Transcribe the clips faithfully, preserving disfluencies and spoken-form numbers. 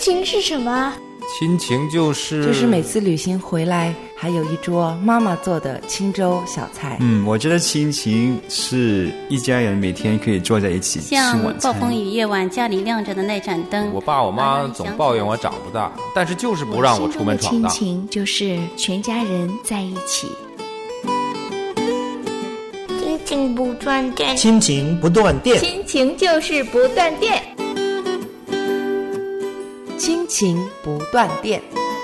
情是什么？ 亲情就是就是每次旅行回来还有一桌妈妈做的清粥小菜。 嗯，我觉得亲情是一家人每天可以坐在一起吃晚餐。 像暴风雨夜晚家里亮着的那盏灯， 我爸我妈总抱怨我长不大，但是就是不让我出门闯荡。 亲情就是全家人在一起。亲情不断电， 亲情不断电， 亲情就是不断电。 亲情不断电。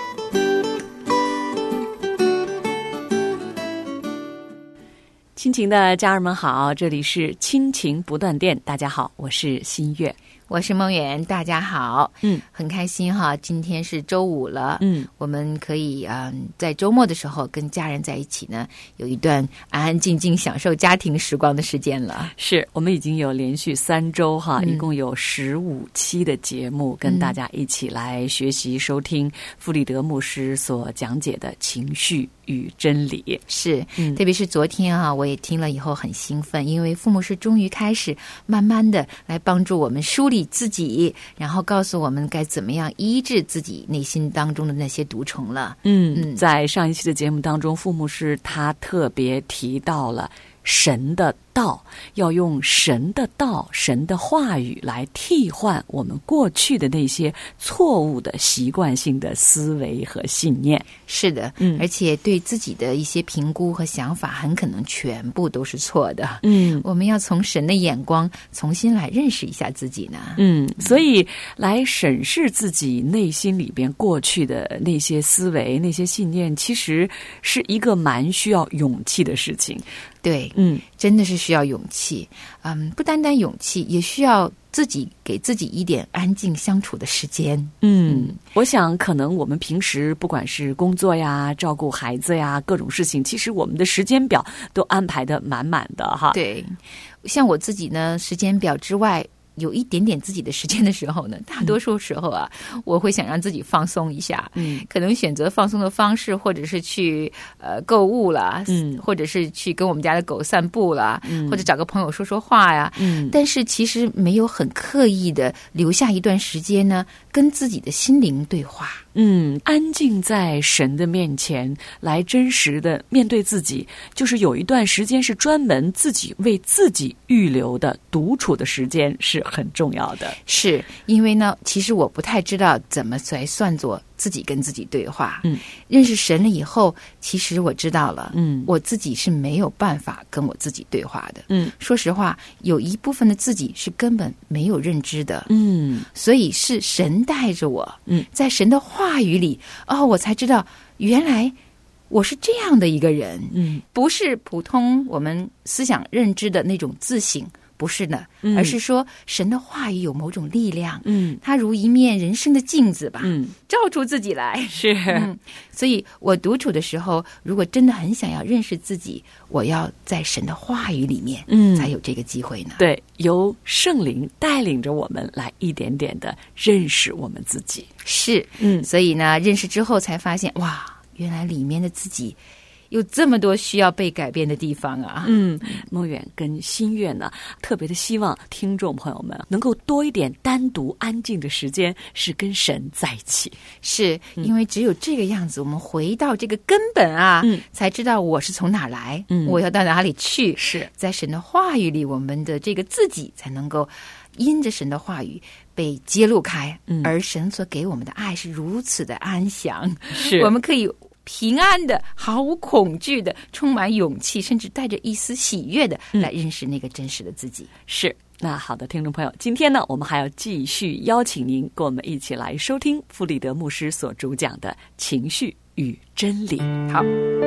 亲情的家人们好，这里是亲情不断电。大家好，我是新月， 我是梦圆，大家好。 嗯， 很开心哈，今天是周五了。 嗯， 我们可以嗯在周末的时候跟家人在一起呢，有一段安安静静享受家庭时光的时间了。 是我们已经有连续三周哈、 嗯， 一共有十五期的节目，跟大家一起来学习收听傅立德牧师所讲解的情绪与真理。 是、 嗯、 特别是昨天啊，我也听了以后很兴奋，因为傅牧师终于开始慢慢的来帮助我们梳理自己，然后告诉我们该怎么样医治自己内心当中的那些毒虫了。 嗯嗯，在上一期的节目当中，傅牧师他特别提到了神的道，要用神的道、神的话语来替换我们过去的那些错误的习惯性的思维和信念。 是的， 嗯， 而且对自己的一些评估和想法很可能全部都是错的。 嗯， 我们要从神的眼光重新来认识一下自己呢。 嗯，所以来审视自己内心里边过去的那些思维、那些信念，其实是一个蛮需要勇气的事情。 对， 嗯， 真的是需要勇气。嗯，不单单勇气，也需要自己给自己一点安静相处的时间。 嗯，我想可能我们平时不管是工作呀、照顾孩子呀，各种事情，其实我们的时间表都安排得满满的哈。 对，像我自己呢，时间表之外有一点点自己的时间的时候呢，大多数时候啊、嗯、我会想让自己放松一下。 嗯， 可能选择放松的方式，或者是去呃购物啦， 嗯， 或者是去跟我们家的狗散步啦， 嗯， 或者找个朋友说说话呀。 嗯， 但是其实没有很刻意的留下一段时间呢，跟自己的心灵对话。 嗯，安静在神的面前来真实的面对自己，就是有一段时间是专门自己为自己预留的独处的时间是很重要的。 是因为呢，其实我不太知道怎么才算作自己跟自己对话。 嗯， 认识神了以后，其实我知道了， 嗯， 我自己是没有办法跟我自己对话的。 嗯， 说实话，有一部分的自己是根本没有认知的。 嗯， 所以是神带着我， 嗯，在神的话语里，哦，我才知道原来我是这样的一个人。 嗯， 不是普通我们思想认知的那种自省。不是的， 嗯， 而是说神的话语有某种力量， 嗯， 它如一面人生的镜子吧， 嗯， 照出自己来。 是， 嗯，所以我独处的时候，如果真的很想要认识自己，我要在神的话语里面， 嗯， 才有这个机会呢。 对，由圣灵带领着我们来一点点的认识我们自己。 是， 嗯， 所以呢，认识之后才发现，哇，原来里面的自己有这么多需要被改变的地方啊！ 嗯，梦远跟新月呢，特别的希望听众朋友们能够多一点单独安静的时间，是跟神在一起。 是因为只有这个样子，我们回到这个根本啊， 嗯， 才知道我是从哪来， 嗯， 我要到哪里去。 是在神的话语里，我们的这个自己才能够因着神的话语被揭露开， 嗯， 而神所给我们的爱是如此的安详， 是我们可以平安的、毫无恐惧的、充满勇气，甚至带着一丝喜悦的来认识那个真实的自己。 嗯，是。那好的，听众朋友，今天呢，我们还要继续邀请您跟我们一起来收听傅立德牧师所主讲的情绪与真理。 好，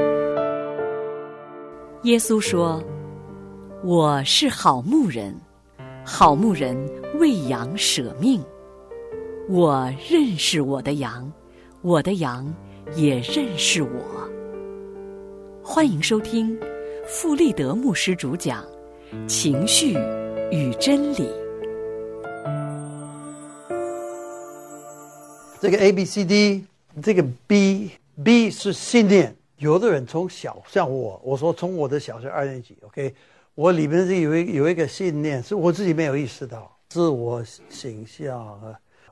耶稣说：“我是好牧人，好牧人为羊舍命。我认识我的羊，我的羊也认识我。”欢迎收听傅立德牧师主讲《情绪与真理》。 这个 A B C D， 这个 B B 是信念。有的人从小像我，我说从我的小学二年级 ，OK， 我里面是有一有一个信念，是我自己没有意识到，自我形象啊。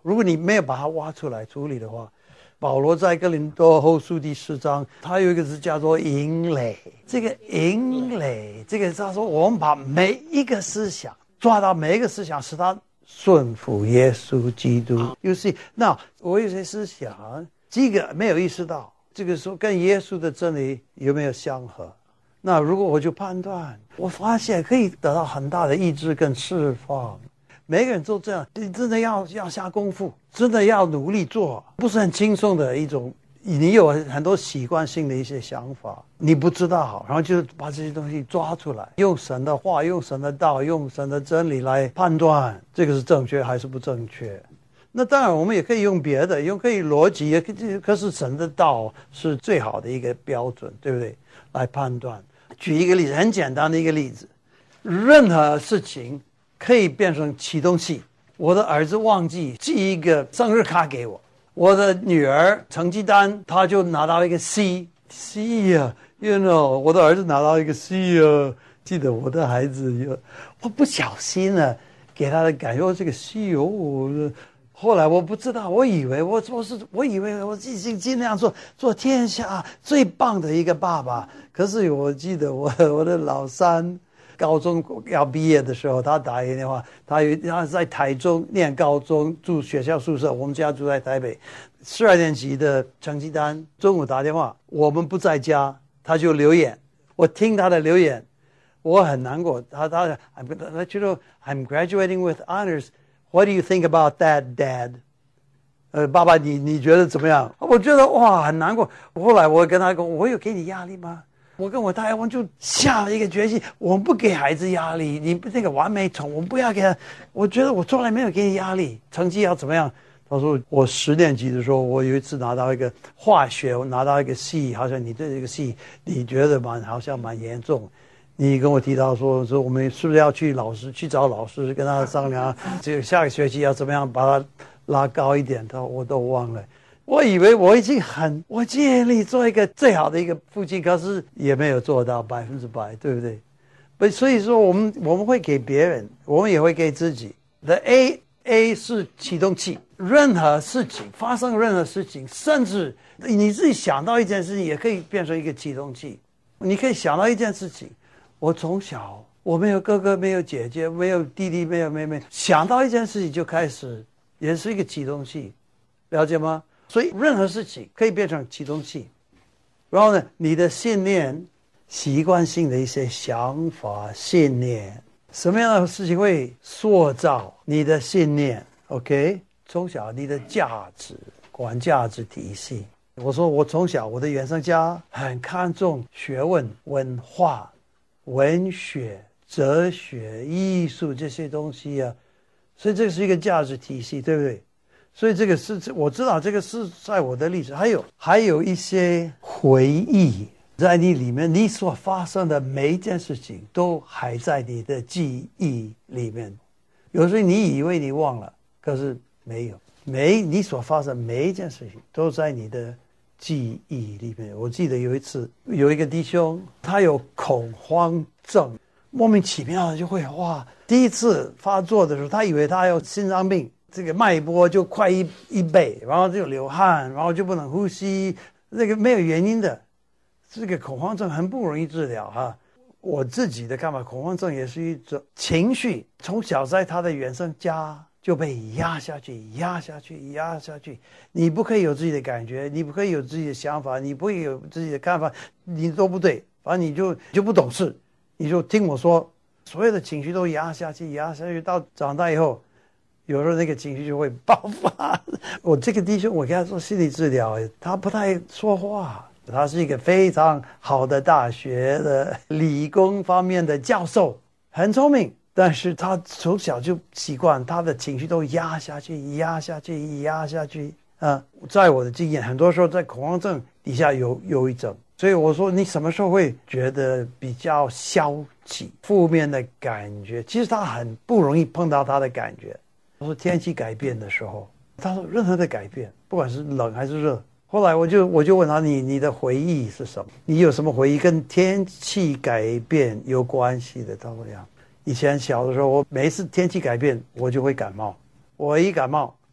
如果你没有把它挖出来处理的话，保罗在哥林多后书第四章，他有一个字叫做营垒。这个营垒，这个他说我们把每一个思想抓到每一个思想，使它顺服耶稣基督。You see， 那我有些思想，几个没有意识到，这个时候跟耶稣的真理有没有相合？那如果我就判断，我发现可以得到很大的医治跟释放。每个人都这样，你真的要要下功夫，真的要努力做，不是很轻松的一种。你有很多习惯性的一些想法，你不知道，然后就把这些东西抓出来，用神的话，用神的道，用神的真理来判断这个是正确还是不正确。那当然我们也可以用别的，用可以逻辑，也可以，可是神的道是最好的一个标准，对不对？来判断。举一个例子，很简单的一个例子，任何事情可以变成启动器。我的儿子忘记寄一个生日卡给我，我的女儿成绩单他就拿到一个 C C 啊 you know 我的儿子拿到一个 C 啊，记得我的孩子有，我不小心呢、啊、给他的感觉这个 C 哦，后来我不知道，我以为我我是我以为我已经尽量做做天下最棒的一个爸爸，可是我记得我我的老三高中要毕业的时候，他打一个电话，他有他在台中念高中，住学校宿舍，我们家住在台北，十二年级的成绩单，中午打电话，我们不在家，他就留言，我听他的留言，我很难过，他他 I'm gonna let you know I'm graduating with honors。What do you think about that, Dad? 呃，爸爸，你你觉得怎么样？我觉得哇，很难过。后来我跟他说，我有给你压力吗？我跟我太太，我就下了一个决心，我们不给孩子压力。你那个完美宠，我们不要给他。我觉得我从来没有给你压力，成绩要怎么样？他说，我十年级的时候，我有一次拿到一个化学，我拿到一个 C， 好像你对这个 C， 你觉得蛮好像蛮严重。你跟我提到说说我们是不是要去老师去找老师跟他商量，这个下个学期要怎么样把它拉高一点，他我都忘了。我以为我已经很我尽力做一个最好的一个父亲，可是也没有做到百分之百，对不对？不，所以说我们我们会给别人，我们也会给自己。The A A 是启动器，任何事情发生任何事情，甚至你自己想到一件事情，也可以变成一个启动器。你可以想到一件事情。我从小我没有哥哥没有姐姐没有弟弟没有妹妹，想到一件事情就开始，也是一个启动器，了解吗？所以任何事情可以变成启动器。然后呢，你的信念习惯性的一些想法信念，什么样的事情会塑造你的信念 OK， 从小你的价值管价值体系。我说我从小我的原生家很看重学问文化文学、哲学、艺术这些东西啊，所以这是一个价值体系，对不对？所以这个是我知道这个是在我的历史，还有还有一些回忆在你里面，你所发生的每一件事情都还在你的记忆里面。有时候你以为你忘了，可是没有，每你所发生的每一件事情都在你的记忆里面。我记得有一次有一个弟兄，他有恐慌症，莫名其妙的就会哇，第一次发作的时候，他以为他有心脏病，这个脉搏就快一一倍，然后就流汗，然后就不能呼吸，那个没有原因的。这个恐慌症很不容易治疗哈。我自己的看法，恐慌症也是一种情绪，从小在他的原生家就被压下去压下去压下去，你不可以有自己的感觉，你不可以有自己的想法，你不可以有自己的看法，你都不对，反正你就就不懂事，你就听我说，所有的情绪都压下去压下去，到长大以后有时候那个情绪就会爆发。我这个弟兄我给他做心理治疗，他不太说话，他是一个非常好的大学的理工方面的教授，很聪明，但是他从小就习惯他的情绪都压下去压下去压下去啊！在我的经验，很多时候在恐慌症底下有忧郁症，所以我说你什么时候会觉得比较消极负面的感觉？其实他很不容易碰到他的感觉。我说天气改变的时候，他说任何的改变，不管是冷还是热。后来我就我就问他，你你的回忆是什么？你有什么回忆跟天气改变有关系的？他说呀，以前小的时候，我每一次天气改变，我就会感冒。我一感冒，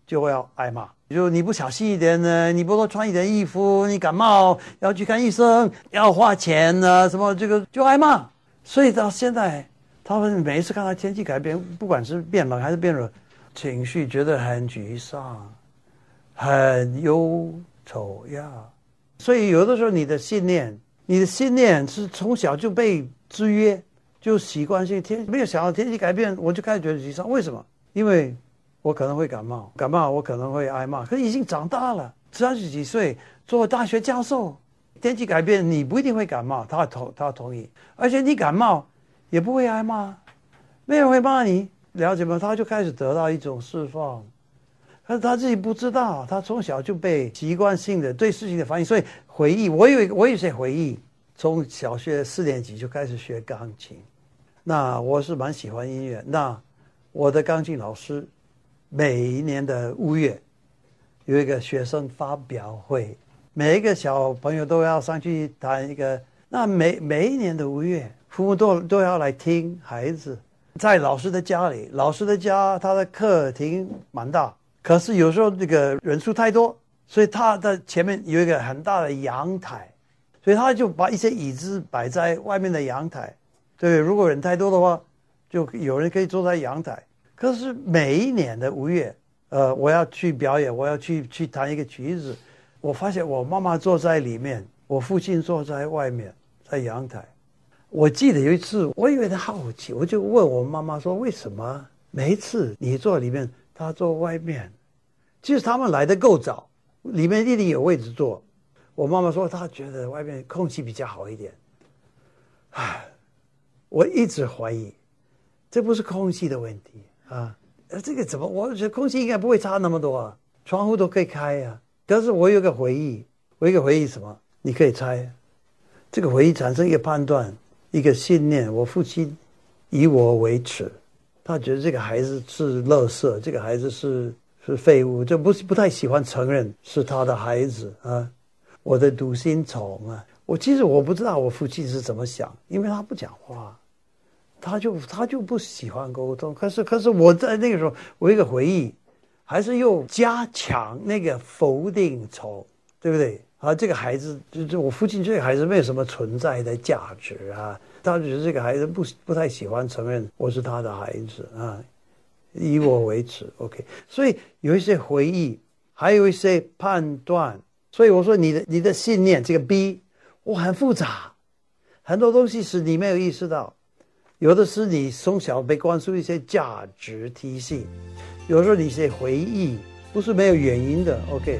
就会要挨骂。就你不小心一点呢，你不多穿一点衣服，你感冒要去看医生，要花钱呢，什么这个就挨骂。所以到现在，他们每一次看到天气改变，不管是变冷还是变热，情绪觉得很沮丧，很忧愁呀。所以有的时候你的信念，你的信念是从小就被制约，就习惯性天没有想到天气改变，我就开始觉得沮丧。为什么？因为我可能会感冒，感冒我可能会挨骂，可是已经长大了，三十几岁做大学教授，天气改变你不一定会感冒，他同他同意，而且你感冒也不会挨骂，没人会骂你，了解吗？他就开始得到一种释放，可是他自己不知道，他从小就被习惯性的对事情的反应，所以回忆，我有我有些回忆，从小学四年级就开始学钢琴，那我是蛮喜欢音乐，那我的钢琴老师每一年的五月有一个学生发表会，每一个小朋友都要上去弹一个，那每每一年的五月，父母都都要来听孩子，在老师的家里，老师的家他的客厅蛮大，可是有时候这个人数太多，所以他的前面有一个很大的阳台，所以他就把一些椅子摆在外面的阳台，对，如果人太多的话，就有人可以坐在阳台。可是每一年的五月，呃，我要去表演，我要去去弹一个曲子，我发现我妈妈坐在里面，我父亲坐在外面，在阳台。我记得有一次，我有点好奇，我就问我妈妈说：“为什么每一次你坐里面，他坐外面？”其实他们来得够早，里面一定有位置坐。我妈妈说她觉得外面空气比较好一点。唉，我一直怀疑，这不是空气的问题。啊，这个怎么？我觉得空气应该不会差那么多啊，窗户都可以开呀、啊。但是我有个回忆，我有一个回忆什么？你可以猜，这个回忆产生一个判断，一个信念。我父亲以我为耻，他觉得这个孩子是垃圾，这个孩子是是废物，就不是不太喜欢承认是他的孩子啊。我的读心虫啊，我其实我不知道我父亲是怎么想，因为他不讲话。他就他就不喜欢沟通，可是可是我在那个时候，我有一个回忆，还是又加强那个否定虫，对不对？啊，这个孩子就是我父亲，这个孩子没有什么存在的价值啊，他觉得这个孩子不不太喜欢承认我是他的孩子啊，以我为耻 ，OK。所以有一些回忆，还有一些判断，所以我说你的你的信念这个 B， 我很复杂，很多东西是你没有意识到。有的是你从小被灌输一些价值体系，有时候你一些回忆不是没有原因的 ，OK。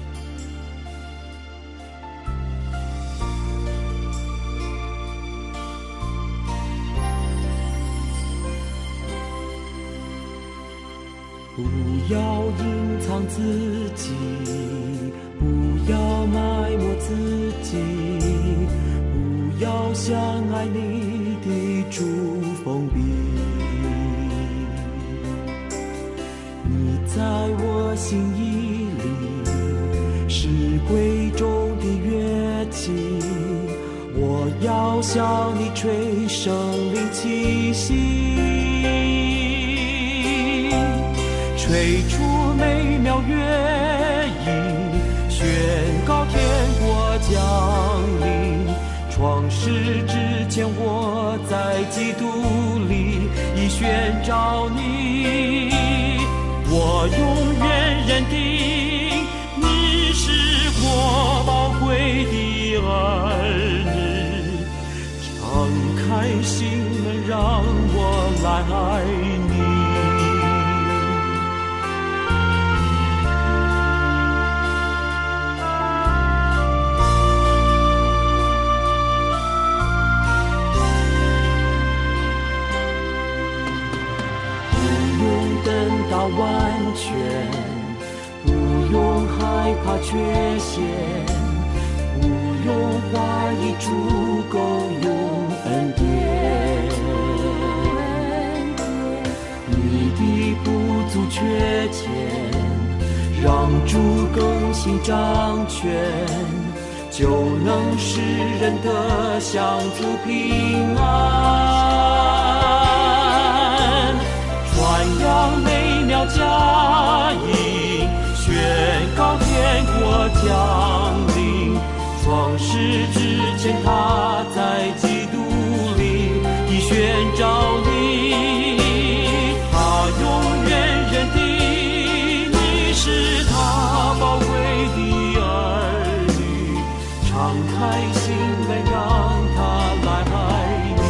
不要隐藏自己，不要埋没自己，不要像爱你的主封闭，你在我心意里是贵重的乐器，我要向你吹生灵气息，吹出美妙乐音，宣告天国降临。创世之前，我在基督里已宣召你，我永远认定你是我宝贵的儿女，敞开心门让我来爱你。到完全，不用害怕缺陷，不用怀疑主够用恩典，你的不足缺欠，让主更新掌权，就能使人得享足平安，传扬美妙佳音， 告天国降临，创世之前他在基督里已宣召你，他永远认定你是他宝贵的儿女，敞开心门让他来爱你。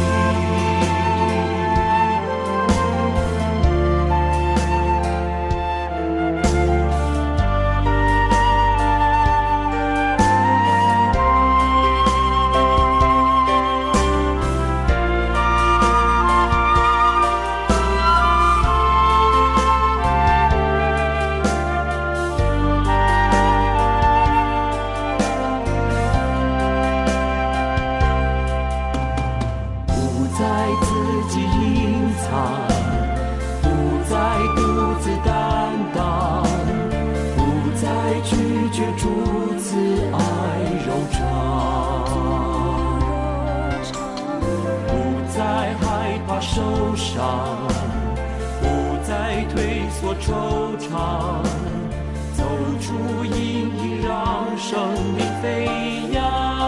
受伤，不再退缩惆怅，走出阴影，让生命飞扬，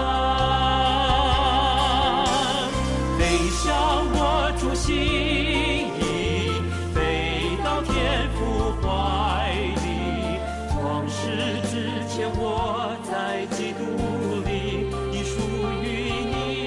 飞向我主心意，飞到天父怀里。创世之前，我在基督里已属于你。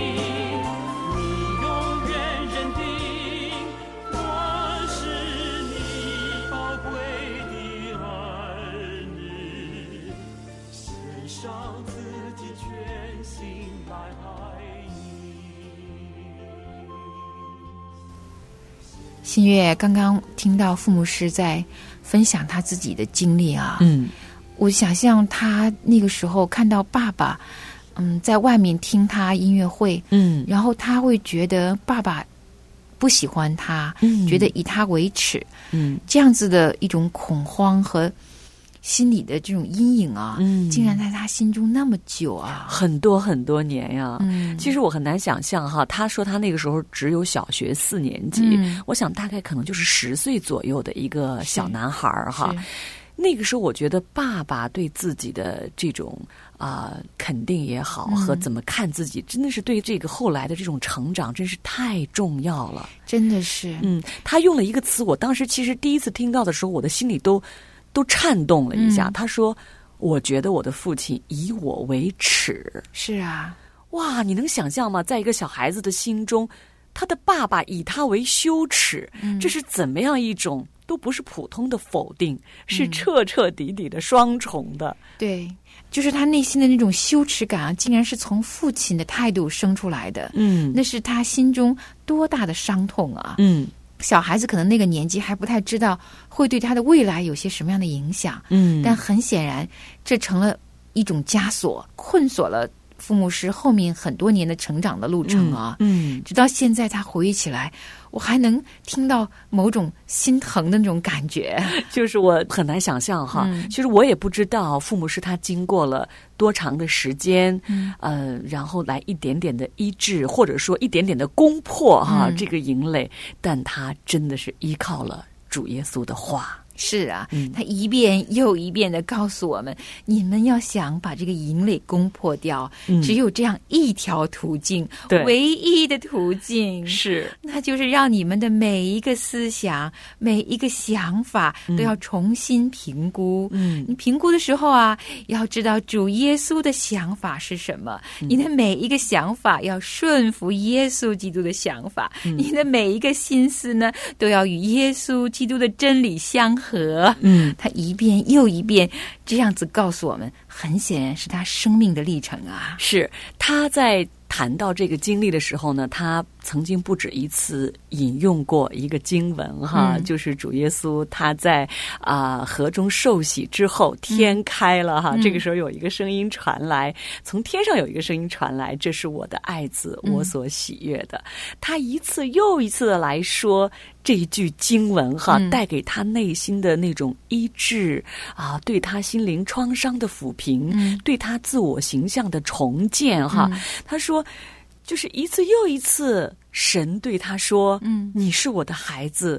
新月刚刚听到傅牧师在分享他自己的经历啊， 嗯， 我想象他那个时候看到爸爸，嗯，在外面听他音乐会， 嗯， 然后他会觉得爸爸不喜欢他， 嗯， 觉得以他为耻， 嗯， 这样子的一种恐慌和心理的这种阴影啊， 嗯， 竟然在他心中那么久啊， 很多很多年呀。 嗯， 其实我很难想象哈，他说他那个时候只有小学四年级， 嗯， 我想大概可能就是十岁左右的一个小男孩哈。那个时候，我觉得爸爸对自己的这种啊、呃、肯定也好，和怎么看自己，真的是对这个后来的这种成长，真是太重要了。 真的是， 嗯，他用了一个词，我当时其实第一次听到的时候，我的心里都都颤动了一下。嗯、他说：“我觉得我的父亲以我为耻。” 是啊， 哇，你能想象吗？在一个小孩子的心中，他的爸爸以他为羞耻，嗯、这是怎么样一种？都不是普通的否定，是彻彻底底的双重的。 嗯、对，就是他内心的那种羞耻感啊，竟然是从父亲的态度生出来的。 嗯， 那是他心中多大的伤痛啊！ 嗯， 小孩子可能那个年纪还不太知道会对他的未来有些什么样的影响。 嗯， 但很显然，这成了一种枷锁，困锁了傅牧师后面很多年的成长的路程啊。 嗯，嗯直到现在他回忆起来，我还能听到某种心疼的那种感觉， 就是我很难想象哈。嗯、其实我也不知道傅牧师他经过了多长的时间，嗯、呃，然后来一点点的医治，或者说一点点的攻破哈、嗯、这个营垒，但他真的是依靠了主耶稣的话。 是啊， 嗯、 他一遍又一遍的告诉我们，你们要想把这个营垒攻破掉，嗯、只有这样一条途径，唯一的途径是， 那就是让你们的每一个思想、每一个想法都要重新评估。 嗯， 你评估的时候啊，要知道主耶稣的想法是什么，嗯、你的每一个想法要顺服耶稣基督的想法，嗯、你的每一个心思呢，都要与耶稣基督的真理相合。和， 嗯， 他一遍又一遍这样子告诉我们，很显然是他生命的历程啊。 是他在谈到这个经历的时候呢，他曾经不止一次引用过一个经文哈，嗯、就是主耶稣他在啊、呃、河中受洗之后，天开了哈，嗯、这个时候有一个声音传来，从天上有一个声音传来，这是我的爱子，我所喜悦的。嗯、他一次又一次的来说这一句经文哈，嗯、带给他内心的那种医治啊，对他心灵创伤的抚平， 嗯、 对他自我形象的重建哈。嗯、他说。就是一次又一次，神对他说：“嗯，你是我的孩子，嗯，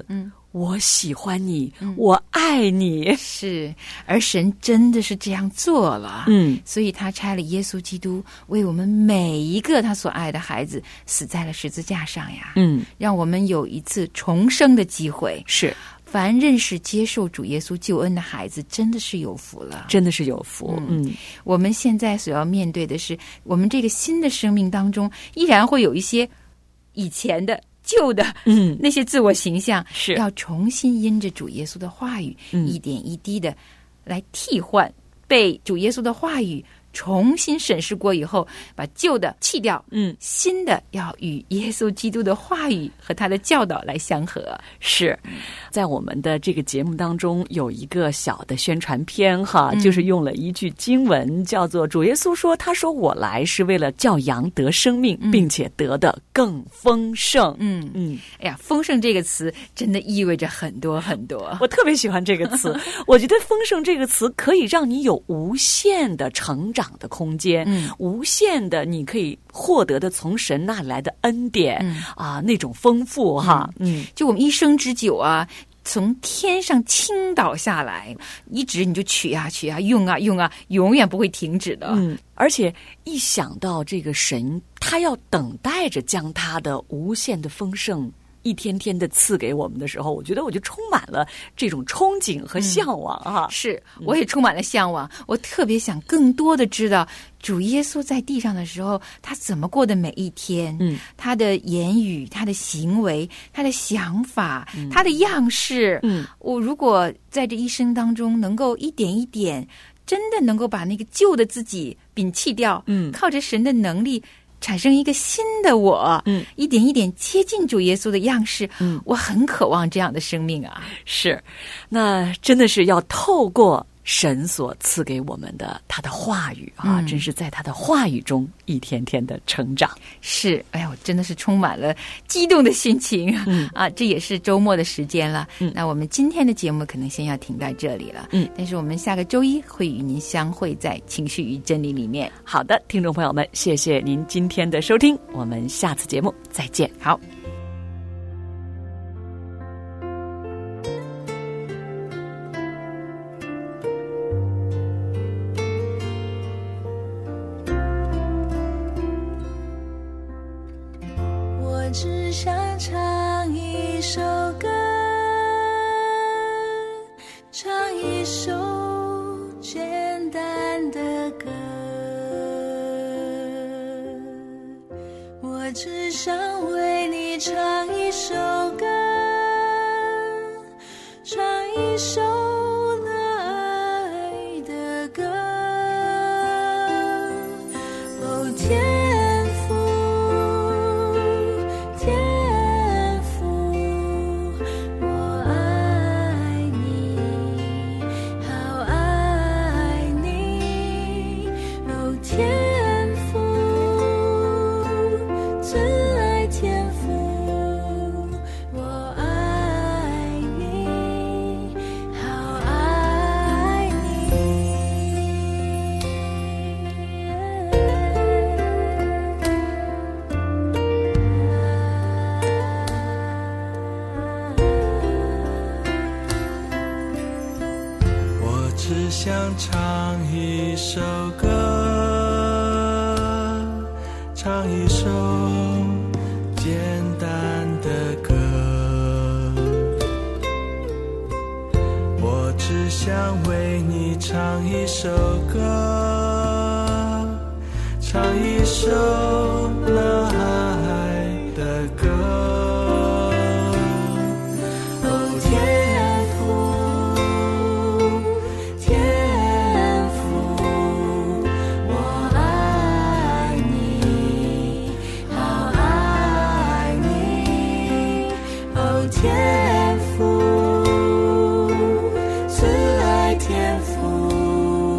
我喜欢你，嗯、我爱你。 是，而神真的是这样做了。 嗯， 所以他差了耶稣基督为我们每一个他所爱的孩子死在了十字架上呀。 嗯， 让我们有一次重生的机会。 是。 凡认识接受主耶稣救恩的孩子，真的是有福了， 真的是有福。 嗯，嗯我们现在所要面对的是，我们这个新的生命当中，依然会有一些以前的、旧的， 嗯， 那些自我形象， 是要重新因着主耶稣的话语， 嗯、 一点一滴的来替换，被主耶稣的话语重新审视过以后，把旧的弃掉， 嗯， 新的要与耶稣基督的话语和他的教导来相合。 是，在我们的这个节目当中有一个小的宣传片哈、嗯，就是用了一句经文，叫做主耶稣说，他说我来是为了叫羊得生命、嗯、并且得的更丰盛。 嗯嗯，哎呀，丰盛这个词真的意味着很多很多， 我特别喜欢这个词我觉得丰盛这个词可以让你有无限的成长的空间， 嗯， 无限的你可以获得的从神那里来的恩典、 嗯、 啊，那种丰富哈， 嗯，就我们一生之久啊，从天上倾倒下来，一直你就取啊取啊，用啊用啊，永远不会停止的。 嗯，而且一想到这个神，他要等待着将他的无限的丰盛一天天的赐给我们的时候，我觉得我就充满了这种憧憬和向往啊！ 嗯、是，我也充满了向往。嗯、我特别想更多的知道主耶稣在地上的时候，他怎么过的每一天， 嗯， 他的言语、他的行为、他的想法、嗯、他的样式， 嗯， 我如果在这一生当中能够一点一点，真的能够把那个旧的自己摒弃掉， 嗯， 靠着神的能力。产生一个新的我， 嗯， 一点一点接近主耶稣的样式， 嗯， 我很渴望这样的生命啊。 是，那真的是要透过神所赐给我们的他的话语啊、嗯，真是在他的话语中一天天的成长。 是，哎呀，我真的是充满了激动的心情， 嗯啊，这也是周末的时间了。 嗯， 那我们今天的节目可能先要停在这里了。 嗯， 但是我们下个周一会与您相会在情绪与真理里面。 好的，听众朋友们，谢谢您今天的收听，我们下次节目再见。 好。 只想唱一首歌，唱一首简单的歌。我只想为你唱一首歌，唱一首爱的歌。哦，天想唱一首歌，唱一首简单的歌。我只想为你唱一首歌，唱一首那爱的歌。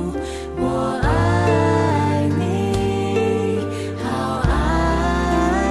我爱你，好爱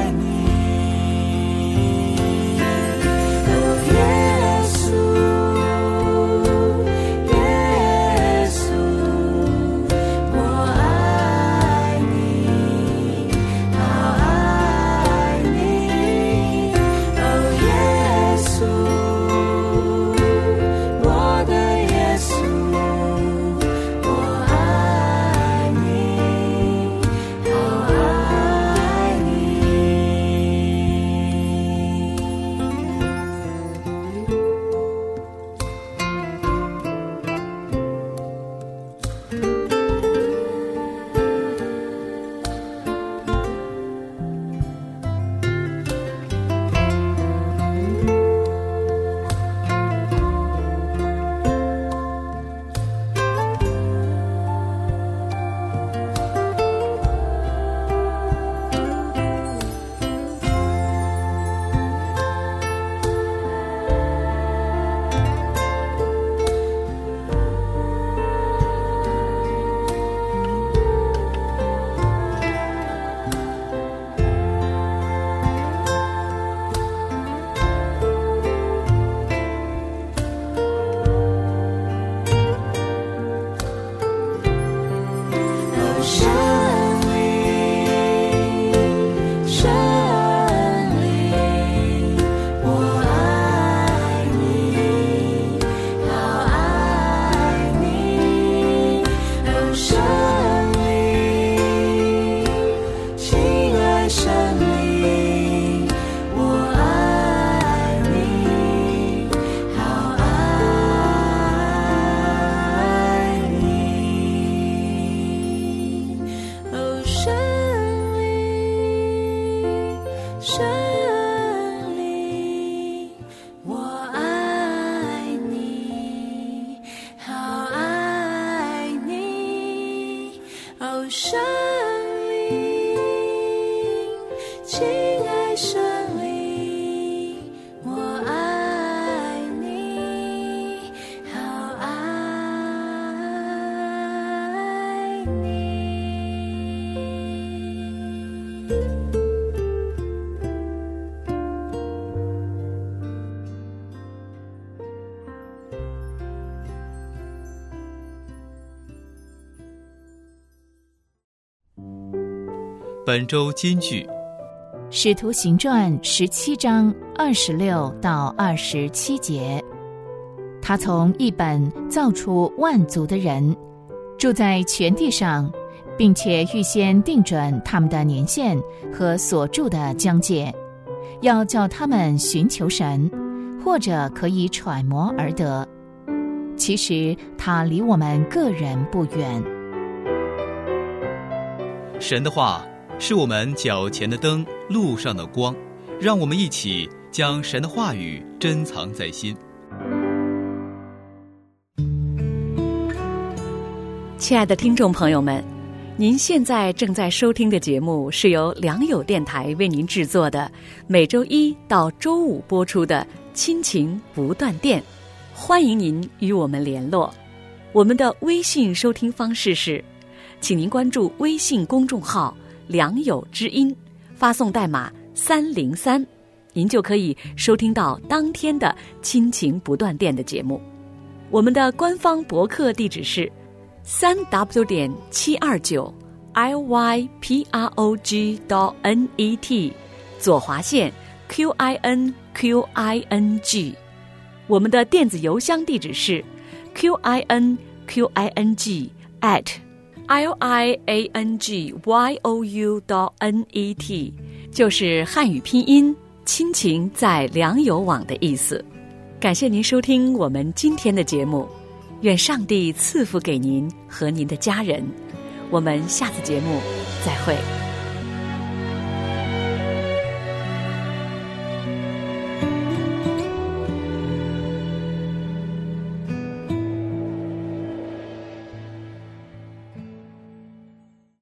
生灵，亲爱生灵，我爱你，好爱你。 本周金句，《 使徒行传》十七章二十六到二十七节。他从一本造出万族的人，住在全地上，并且预先定准他们的年限和所住的疆界，要叫他们寻求神，或者可以揣摩而得。其实他离我们个人不远。 神的话是我们脚前的灯，路上的光，让我们一起将神的话语珍藏在心。 亲爱的听众朋友们，您现在正在收听的节目是由良友电台为您制作的，每周一到周五播出的亲情不断电。欢迎您与我们联络，我们的微信收听方式是，请您关注微信公众号良友之音，发送代码三零三，您就可以收听到当天的亲情不断电的节目。我们的官方博客地址是三 w 点七二九 i y p r o g 点 n e t 左划线 q i n q i n g。 我们的电子邮箱地址是 q i n q i n g at l i a n g y o u 点 n e t， 就是汉语拼音亲情在良友网的意思。感谢您收听我们今天的节目，愿上帝赐福给您和您的家人。我们下次节目再会。